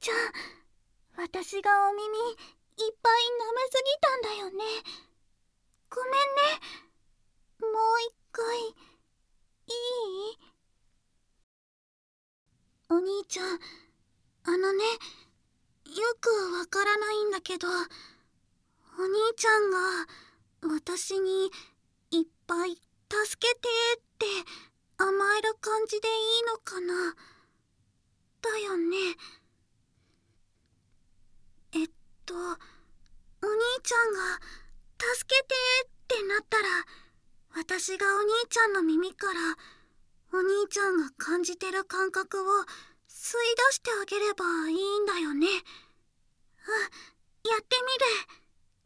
ちゃん、私がお耳いっぱい舐めすぎたんだよね。ごめんね。もう一回いい？お兄ちゃん、よくわからないんだけど、お兄ちゃんが私にいっぱい助けてって甘える感じでいいのかな？だよね。お兄ちゃんが助けてってなったら、私がお兄ちゃんの耳からお兄ちゃんが感じてる感覚を吸い出してあげればいいんだよね。やってみる。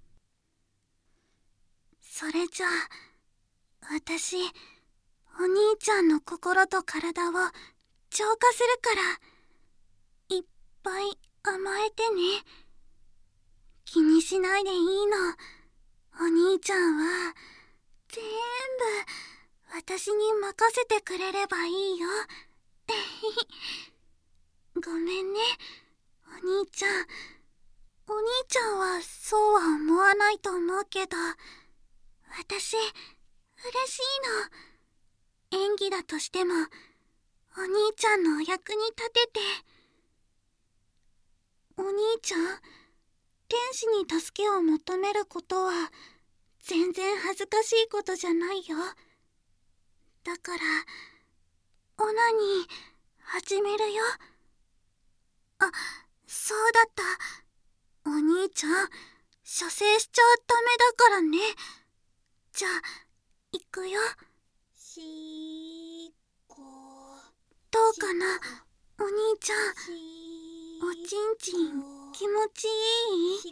それじゃあ、私、お兄ちゃんの心と体を浄化するから、いっぱい甘えてね。気にしないでいいの。お兄ちゃんは全部私に任せてくれればいいよ。ごめんね、お兄ちゃん。お兄ちゃんはそうは思わないと思うけど、私嬉しいの。演技だとしてもお兄ちゃんのお役に立てて。お兄ちゃん、天使に助けを求めることは全然恥ずかしいことじゃないよ。だからオナニー始めるよ。あ、そうだった。お兄ちゃん、射精しちゃダメだからね。じゃあ行くよ。どうかな、お兄ちゃん。おちんちん気持ちいい？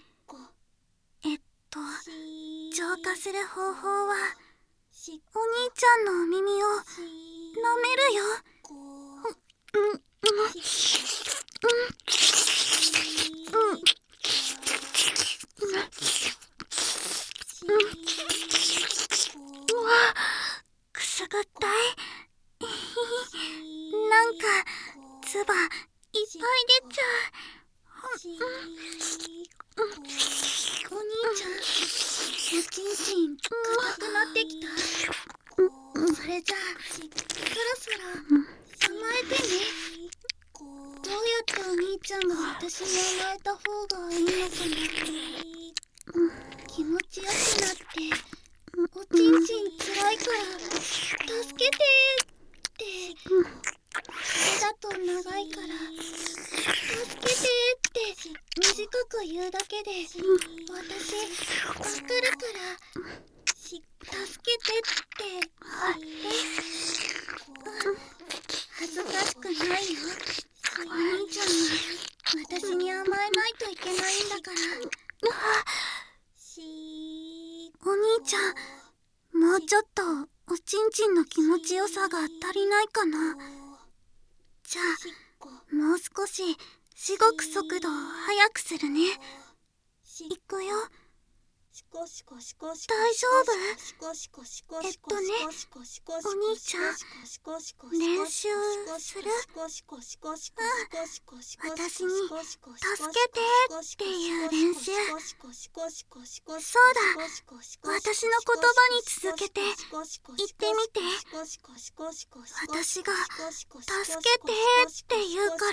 浄化する方法は、お兄ちゃんのお耳を舐めるよ。うわ、くすぐったい。なんか唾いっぱい出ちゃう。お兄ちゃん、おちんちん硬くなってきた。それじゃあそろそろ甘えてね。どうやってお兄ちゃんが私に甘えた方がいいのかな。気持ちよくなって、おちんちんつらいから助けてって。それだと長いから助けてって短く言うだけで私わかるから、助けてって言って。恥ずかしくないよ。お兄ちゃんは私に甘えないといけないんだから。お兄ちゃん、もうちょっとおちんちんの気持ちよさが足りないかな。じゃあもう少ししごく速度を速くするね。いくよ。大丈夫？お兄ちゃん、練習する？私に助けてっていう練習。そうだ、私の言葉に続けて言ってみて。私が助けてって言うから、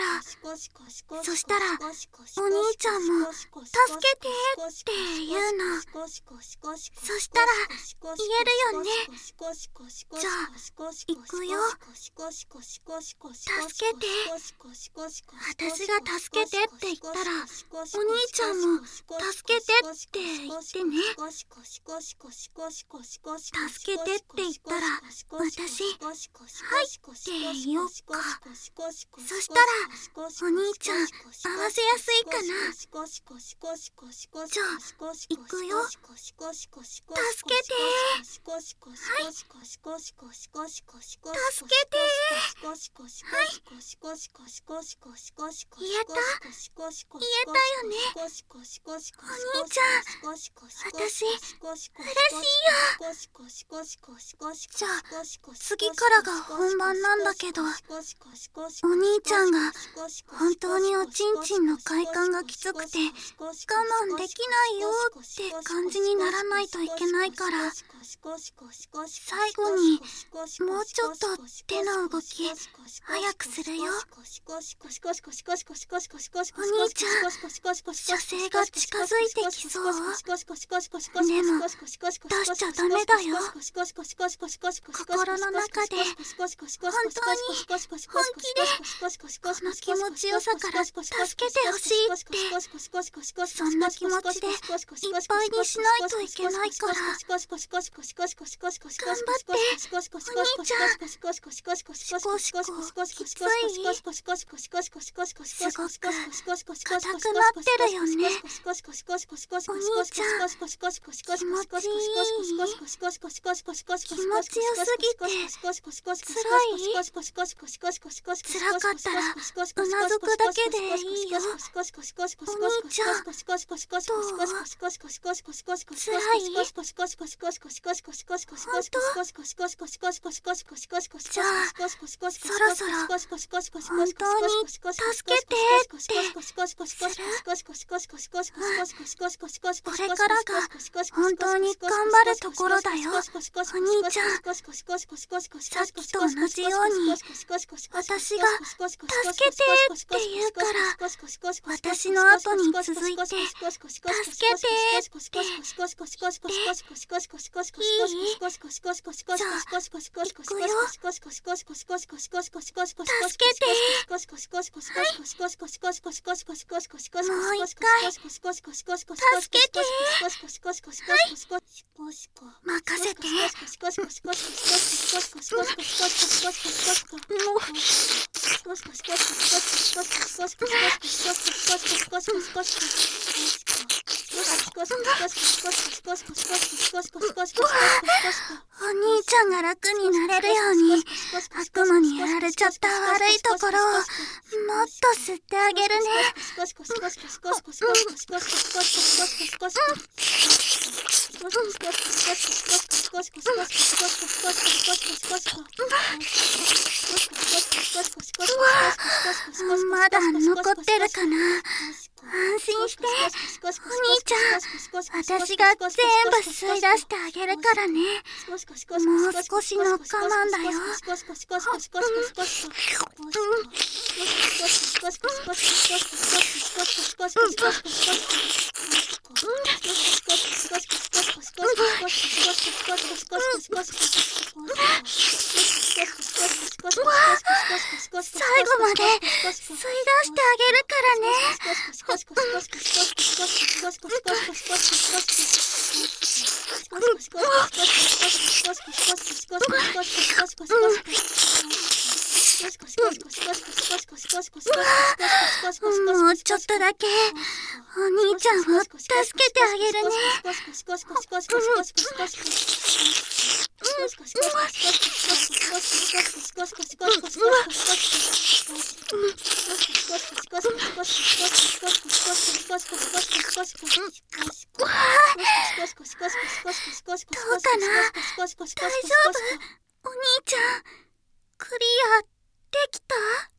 そしたらお兄ちゃんも助けてって言うの。そしたら言えるよね。じゃあ行くよ。助けて。私が助けてって言ったらお兄ちゃんも助けてって言ってね。助けてって言ったら私はいって言おうか。そしたらお兄ちゃん合わせやすいかな。じゃあ行くよ。 助けて。はい。助けて。はい。言えた？言えたよね。お兄ちゃん、私、嬉しいよ。じゃあ、次からが本番なんだけど、お兄ちゃんが本当におちんちんの快感がきつくて我慢できないよって感じにならないといけないから、最後にもうちょっと手の動き早くするよ。お兄ちゃん、射精が近づいてきそう。でも出しちゃダメだよ。心の中で本当に本気でこの気持ちよさから助けてほしいって、そんな気持ちでいっぱいにしないといけないから、頑張って。お兄ちゃん、シコシコきつい？すごく硬くなってるよね。お兄ちゃん、気持ちいい。気持ちよすぎてつらい？辛かったらうなずくだけでいいよ。お兄ちゃん、どう？つらい？本当？じゃあ、そろそろ本当に助けてってする？これからが本当に頑張るところだよ。お兄ちゃん、さっきと同じように私が助けてって言うから、私の後に続いて助けてって言って。いい？じゃあ行くよ。助けて。はい。もう一回助けて。はい。任せて。もうお兄ちゃんが楽になれるように悪魔にやられちゃった悪いところをもっと吸ってあげるね。まだ残ってるかな。安心して。お兄ちゃん、私が全部吸い出してあげるからね。もう少しの我慢だよ。最後まで吸い出してあげるからね。もうちょっとだけお兄ちゃんを助けてあげるね。どうかな？大丈夫？お兄ちゃん、クリアできた？